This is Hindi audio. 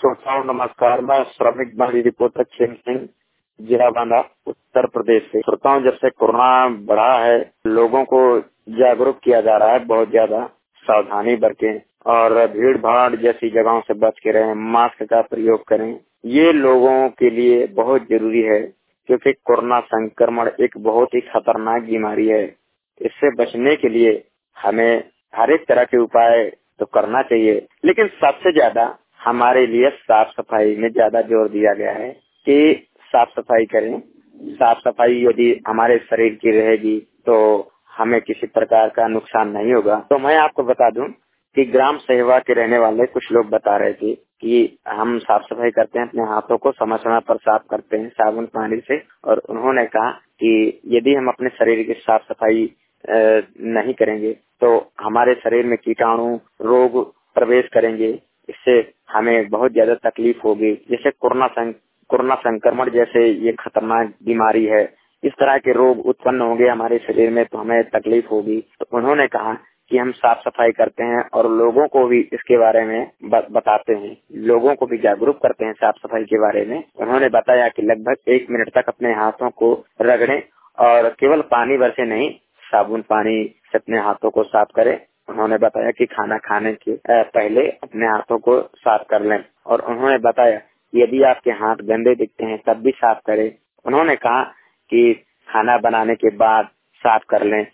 श्रोताओं नमस्कार। मैं श्रमिक बाड़ी रिपोर्टर चेन सिंह, जिला बांदा, उत्तर प्रदेश से। श्रोताओं, जब से कोरोना बढ़ा है, लोगों को जागरूक किया जा रहा है बहुत ज्यादा। सावधानी बरतें और भीड़ भाड़ जैसी जगहों से बच के रहें, मास्क का प्रयोग करें। ये लोगों के लिए बहुत जरूरी है, क्योंकि कोरोना संक्रमण एक बहुत ही खतरनाक बीमारी है। इससे बचने के लिए हमें हर एक तरह के उपाय तो करना चाहिए, लेकिन सबसे ज्यादा हमारे लिए साफ सफाई में ज्यादा जोर दिया गया है कि साफ सफाई करें। साफ सफाई यदि हमारे शरीर की रहेगी तो हमें किसी प्रकार का नुकसान नहीं होगा। तो मैं आपको बता दूं कि ग्राम सेवा के रहने वाले कुछ लोग बता रहे थे कि हम साफ सफाई करते हैं, अपने हाथों को समय समय पर साफ करते हैं साबुन पानी से। और उन्होंने कहा कि यदि हम अपने शरीर की साफ सफाई नहीं करेंगे तो हमारे शरीर में कीटाणु रोग प्रवेश करेंगे। इससे हमें बहुत ज्यादा तकलीफ होगी। जैसे कोरोना संक्रमण जैसे ये खतरनाक बीमारी है, इस तरह के रोग उत्पन्न होंगे हमारे शरीर में तो हमें तकलीफ होगी। तो उन्होंने कहा कि हम साफ सफाई करते हैं और लोगों को भी इसके बारे में बताते हैं, लोगों को भी जागरूक करते हैं साफ सफाई के बारे में। उन्होंने बताया कि लगभग 1 मिनट तक अपने हाथों को रगड़ें और केवल पानी भर से नहीं, साबुन पानी से अपने हाथों को साफ करें। उन्होंने बताया कि खाना खाने के पहले अपने हाथों को साफ कर लें। और उन्होंने बताया यदि आपके हाथ गंदे दिखते हैं तब भी साफ करें। उन्होंने कहा कि खाना बनाने के बाद साफ कर लें।